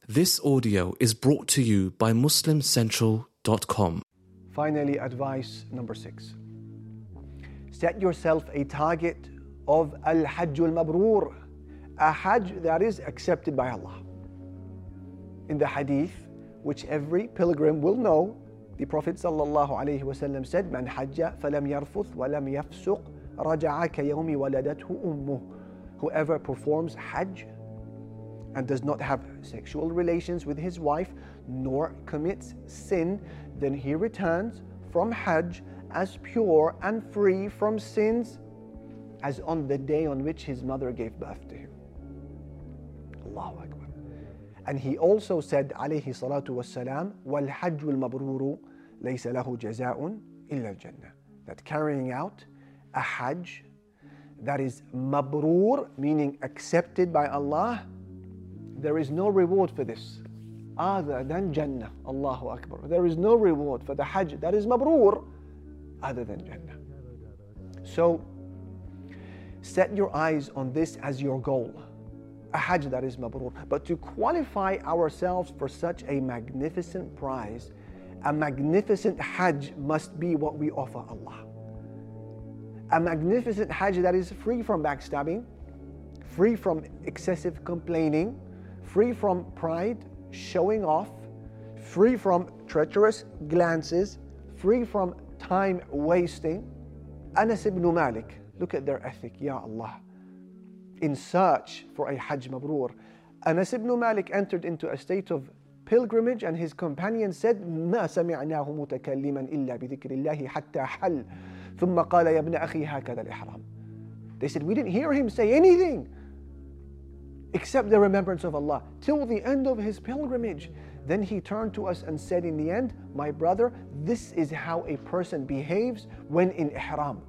This audio is brought to you by MuslimCentral.com. Finally, advice number 6. Set yourself a target of Al-Hajj al-Mabrur, a Hajj that is accepted by Allah. In the hadith, which every pilgrim will know, the Prophet ﷺ said, "Man hajja falam yarfuth walam yafsuq raja'a kayawmi waladathu ummuh." Whoever performs Hajj and does not have sexual relations with his wife nor commits sin, then he returns from Hajj as pure and free from sins as on the day on which his mother gave birth to him. Allahu Akbar. And he also said, alayhi salatu wassalam, وَالْحَجُّ الْمَبْرُورُ لَيْسَ لَهُ جَزَاءٌ إِلَّا الْجَنَّةِ. That carrying out a Hajj that is mabrur, meaning accepted by Allah, there is no reward for this other than Jannah. Allahu Akbar. There is no reward for the Hajj that is mabrur other than Jannah. So set your eyes on this as your goal, a Hajj that is mabrur. But to qualify ourselves for such a magnificent prize, a magnificent Hajj must be what we offer Allah. A magnificent Hajj that is free from backstabbing, free from excessive complaining, free from pride, showing off, free from treacherous glances, free from time wasting. Anas ibn Malik, look at their ethic, Ya Allah. In search for a Hajj mabrur, Anas ibn Malik entered into a state of pilgrimage, and his companion said, "ما سمعناه متكلما إلا بذكر الله حتى حل ثم قال يا ابن أخي هكذا الإحرام." They said, "We didn't hear him say anything except the remembrance of Allah till the end of his pilgrimage." Then he turned to us and said in the end, "My brother, this is how a person behaves when in ihram."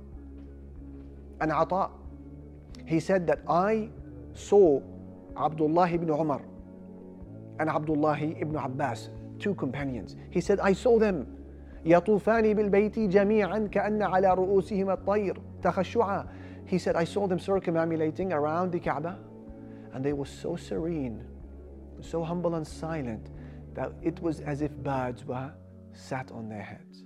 And Ata, he said that I saw Abdullah ibn Umar and Abdullah ibn Abbas, two companions. He said, I saw them يطوفان بالبيت جميعا كأن على رؤوسهم الطير تخشعا. He said, I saw them circumambulating around the Kaaba, and they were so serene, so humble and silent, that it was as if birds were sat on their heads.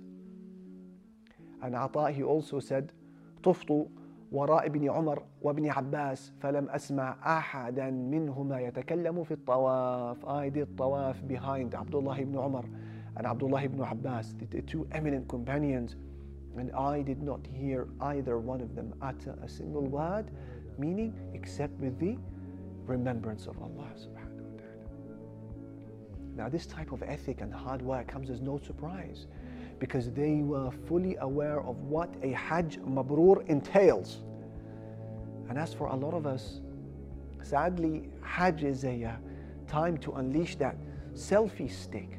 And Ata, he also said, طفت وراء ابن عمر وابن عباس فلم أسمع أحدا منهما يتكلم في الطواف. I did tawaf behind Abdullah ibn Umar and Abdullah ibn Abbas, the two eminent companions, and I did not hear either one of them utter a single word, meaning except with the remembrance of Allah subhanahu wa ta'ala. Now this type of ethic and hard work comes as no surprise, because they were fully aware of what a Hajj mabrur entails. And as for a lot of us, sadly, Hajj is a time to unleash that selfie stick,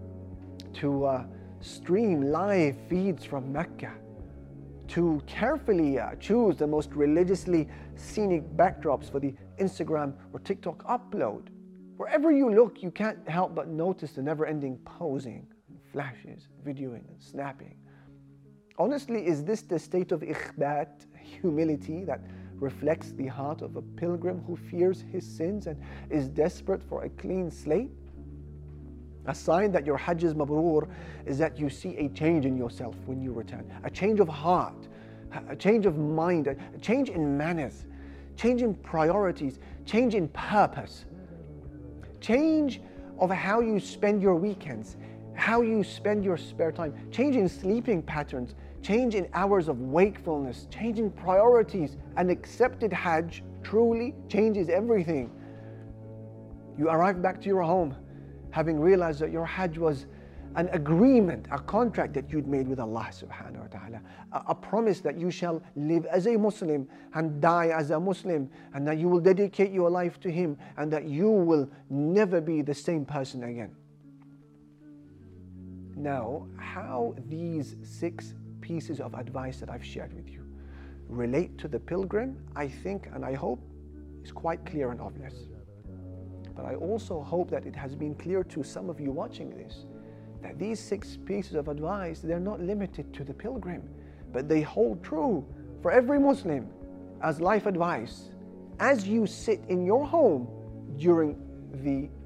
to stream live feeds from Mecca, to carefully choose the most religiously scenic backdrops for the Instagram or TikTok upload. Wherever you look, you can't help but notice the never-ending posing, flashes, videoing and snapping. Honestly, is this the state of ikhbat, humility, that reflects the heart of a pilgrim who fears his sins and is desperate for a clean slate? A sign that your Hajj is mabrur is that you see a change in yourself when you return, a change of heart, a change of mind, a change in manners, change in priorities, change in purpose, change of how you spend your weekends, how you spend your spare time, change in sleeping patterns, change in hours of wakefulness, change in priorities. An accepted Hajj truly changes everything. You arrive back to your home having realized that your Hajj was an agreement, a contract that you'd made with Allah subhanahu wa ta'ala, a promise that you shall live as a Muslim and die as a Muslim, and that you will dedicate your life to Him, and that you will never be the same person again. Now, how these 6 pieces of advice that I've shared with you relate to the pilgrim, I think and I hope is quite clear and obvious. But I also hope that it has been clear to some of you watching this, that these 6 pieces of advice, they're not limited to the pilgrim, but they hold true for every Muslim as life advice as you sit in your home during the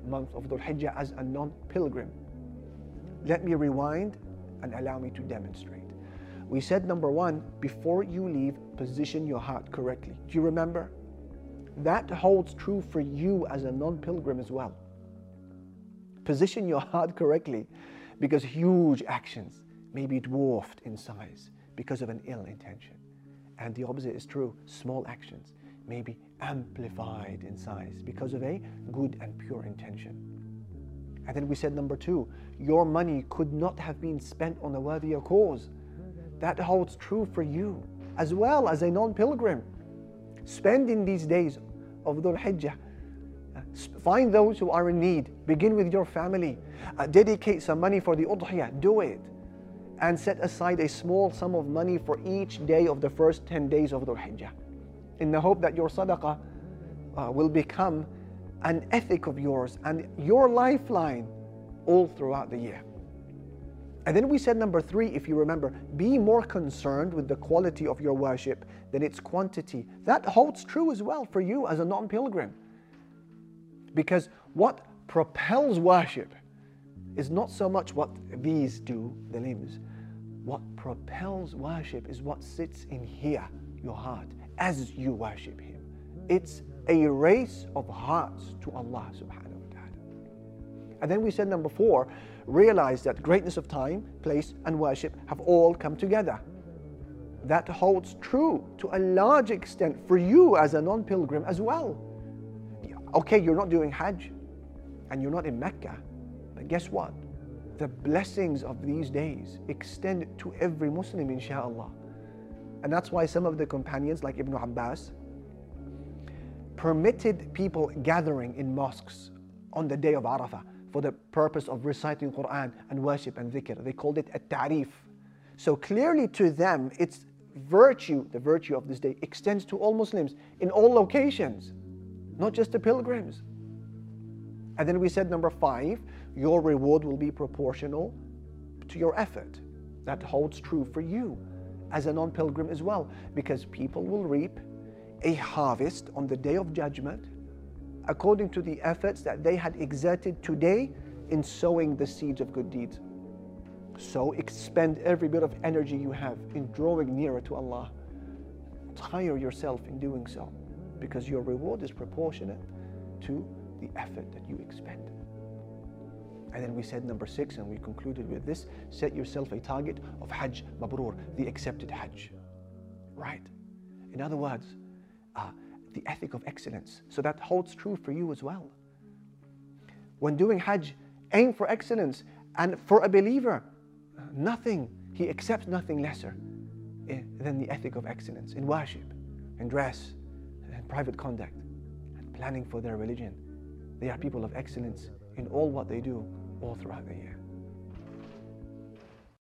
month of Dhul Hijjah as a non-pilgrim. Let me rewind and allow me to demonstrate. We said number one, before you leave, position your heart correctly. Do you remember? That holds true for you as a non-pilgrim as well. Position your heart correctly, because huge actions may be dwarfed in size because of an ill intention. And the opposite is true. Small actions may be amplified in size because of a good and pure intention. And then we said number two, your money could not have been spent on a worthier cause. That holds true for you as well as a non-pilgrim. Spend in these days of Dhul Hijjah. Find those who are in need. Begin with your family. Dedicate some money for the udhiyah. Do it. And set aside a small sum of money for each day of the first 10 days of Dhul Hijjah, in the hope that your sadaqah will become an ethic of yours and your lifeline all throughout the year. And then we said number three, if you remember, be more concerned with the quality of your worship than its quantity. That holds true as well for you as a non-pilgrim. Because what propels worship is not so much what these do, the limbs. What propels worship is what sits in here, your heart, as you worship Him. It's a race of hearts to Allah subhanahu wa ta'ala. And then we said number four, realize that greatness of time, place, and worship have all come together. That holds true to a large extent for you as a non-pilgrim as well. Okay, you're not doing Hajj and you're not in Mecca, but guess what? The blessings of these days extend to every Muslim, inshaAllah. And that's why some of the companions, like Ibn Abbas, permitted people gathering in mosques on the day of Arafah for the purpose of reciting Quran and worship and dhikr. They called it at-ta'rif. So clearly to them, its virtue, the virtue of this day, extends to all Muslims in all locations, not just the pilgrims. And then we said number five, your reward will be proportional to your effort. That holds true for you as a non-pilgrim as well, because people will reap a harvest on the day of judgment according to the efforts that they had exerted today in sowing the seeds of good deeds. So expend every bit of energy you have in drawing nearer to Allah. Tire yourself in doing so, because your reward is proportionate to the effort that you expend. And then we said number six, and we concluded with this, set yourself a target of Hajj Mabrur, the accepted Hajj. Right? In other words, the ethic of excellence. So that holds true for you as well. When doing Hajj, aim for excellence. And for a believer, he accepts nothing lesser than the ethic of excellence in worship, in dress, in private conduct, and planning for their religion. They are people of excellence in all what they do all throughout the year.